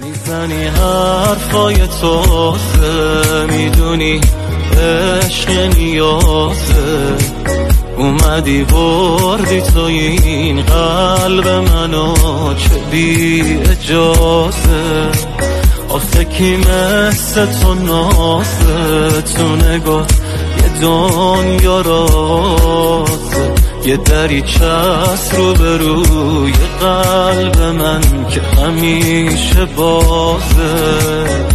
میزنی حرفای تازه، میدونی عشق نیازه، اومدی بردی تو این قلب منو چه بی اجازه. آخه کی مثل تو نازه، تو نگاه یه دنیا رازه، یه دریچه‌ست رو به روی قلب من که همیشه بازه.